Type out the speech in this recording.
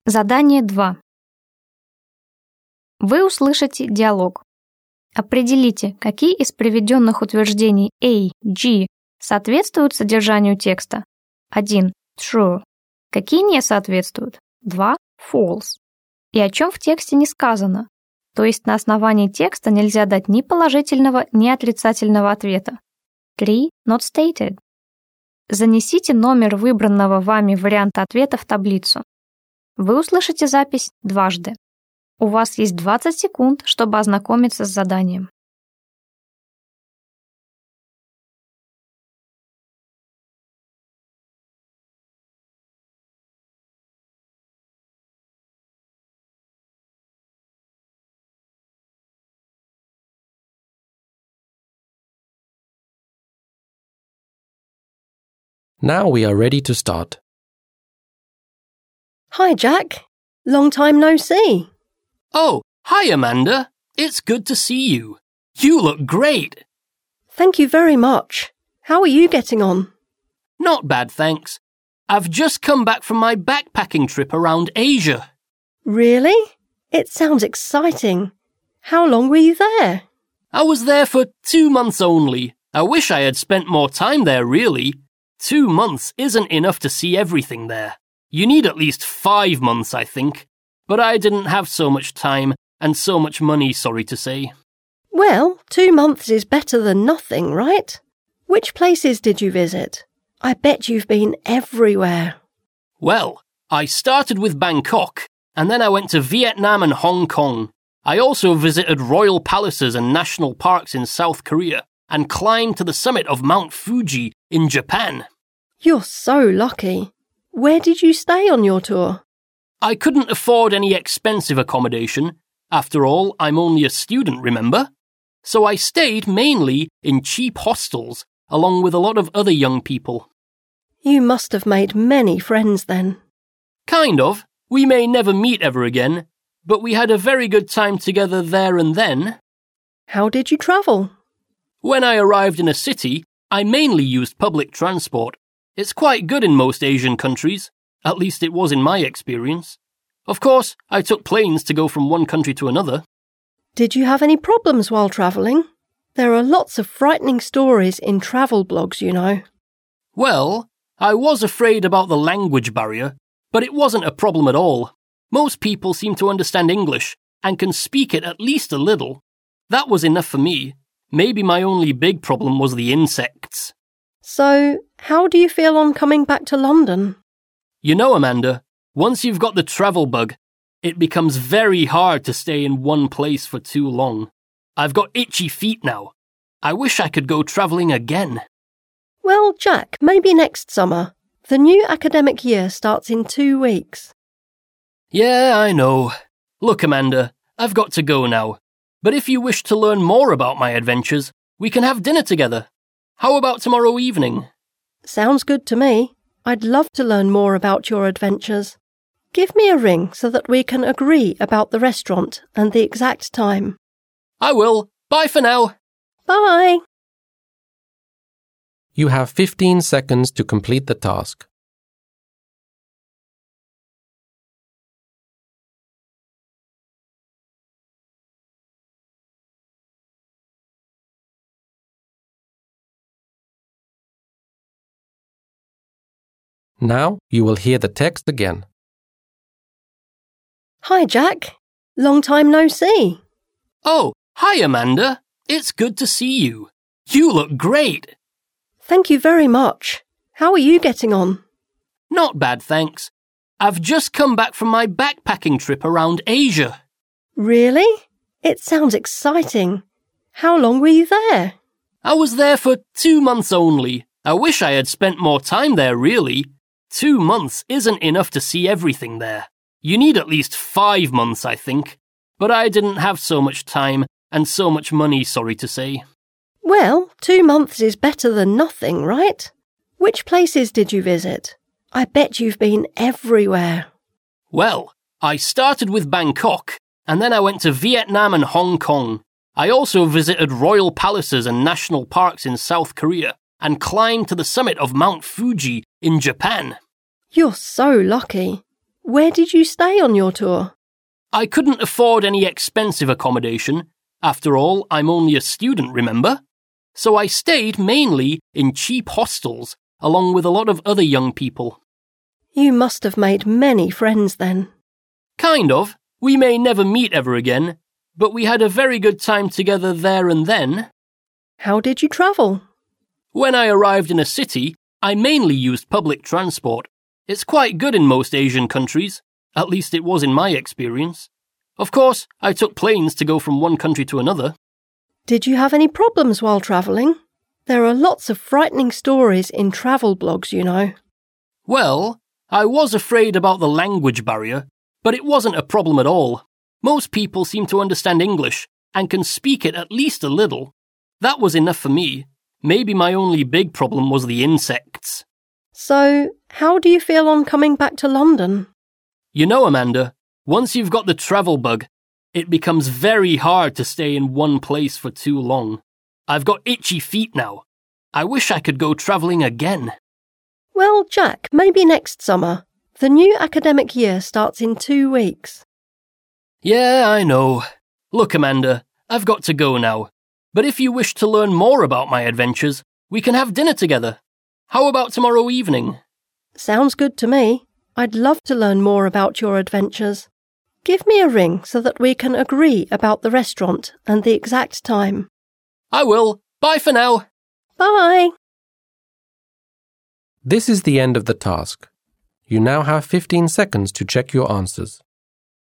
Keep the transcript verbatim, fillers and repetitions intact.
Задание два. Вы услышите диалог. Определите, какие из приведенных утверждений A, G соответствуют содержанию текста. один. True. Какие не соответствуют. два. False. И о чем в тексте не сказано. То есть на основании текста нельзя дать ни положительного, ни отрицательного ответа. три. Not stated. Занесите номер выбранного вами варианта ответа в таблицу. Вы услышите запись дважды. У вас есть двадцать секунд, чтобы ознакомиться с заданием. Now we are ready to start. Hi, Jack. Long time no see. Oh, hi, Amanda. It's good to see you. You look great. Thank you very much. How are you getting on? Not bad, thanks. I've just come back from my backpacking trip around Asia. Really? It sounds exciting. How long were you there? I was there for two months only. I wish I had spent more time there, really. Two months isn't enough to see everything there. You need at least five months, I think. But I didn't have so much time and so much money, sorry to say. Well, two months is better than nothing, right? Which places did you visit? I bet you've been everywhere. Well, I started with Bangkok, and then I went to Vietnam and Hong Kong. I also visited royal palaces and national parks in South Korea, and climbed to the summit of Mount Fuji in Japan. You're so lucky. Where did you stay on your tour? I couldn't afford any expensive accommodation. After all, I'm only a student, remember? So I stayed mainly in cheap hostels, along with a lot of other young people. You must have made many friends then. Kind of. We may never meet ever again, but we had a very good time together there and then. How did you travel? When I arrived in a city, I mainly used public transport. It's quite good in most Asian countries. At least it was in my experience. Of course, I took planes to go from one country to another. Did you have any problems while travelling? There are lots of frightening stories in travel blogs, you know. Well, I was afraid about the language barrier, but it wasn't a problem at all. Most people seem to understand English and can speak it at least a little. That was enough for me. Maybe my only big problem was the insects. So, how do you feel on coming back to London? You know, Amanda, once you've got the travel bug, it becomes very hard to stay in one place for too long. I've got itchy feet now. I wish I could go travelling again. Well, Jack, maybe next summer. The new academic year starts in two weeks. Yeah, I know. Look, Amanda, I've got to go now. But if you wish to learn more about my adventures, we can have dinner together. How about tomorrow evening? Sounds good to me. I'd love to learn more about your adventures. Give me a ring so that we can agree about the restaurant and the exact time. I will. Bye for now. Bye. You have fifteen seconds to complete the task. Now you will hear the text again. Hi, Jack. Long time no see. Oh, hi, Amanda. It's good to see you. You look great. Thank you very much. How are you getting on? Not bad, thanks. I've just come back from my backpacking trip around Asia. Really? It sounds exciting. How long were you there? I was there for two months only. I wish I had spent more time there, really. Two months isn't enough to see everything there. You need at least five months, I think. But I didn't have so much time and so much money, sorry to say. Well, two months is better than nothing, right? Which places did you visit? I bet you've been everywhere. Well, I started with Bangkok, and then I went to Vietnam and Hong Kong. I also visited royal palaces and national parks in South Korea, and climbed to the summit of Mount Fuji in Japan. You're so lucky. Where did you stay on your tour? I couldn't afford any expensive accommodation. After all, I'm only a student, remember? So I stayed mainly in cheap hostels, along with a lot of other young people. You must have made many friends then. Kind of. We may never meet ever again, but we had a very good time together there and then. How did you travel? When I arrived in a city, I mainly used public transport. It's quite good in most Asian countries. At least it was in my experience. Of course, I took planes to go from one country to another. Did you have any problems while travelling? There are lots of frightening stories in travel blogs, you know. Well, I was afraid about the language barrier, but it wasn't a problem at all. Most people seem to understand English and can speak it at least a little. That was enough for me. Maybe my only big problem was the insects. So, how do you feel on coming back to London? You know, Amanda, once you've got the travel bug, it becomes very hard to stay in one place for too long. I've got itchy feet now. I wish I could go travelling again. Well, Jack, maybe next summer. The new academic year starts in two weeks. Yeah, I know. Look, Amanda, I've got to go now. But if you wish to learn more about my adventures, we can have dinner together. How about tomorrow evening? Sounds good to me. I'd love to learn more about your adventures. Give me a ring so that we can agree about the restaurant and the exact time. I will. Bye for now. Bye. This is the end of the task. You now have fifteen seconds to check your answers.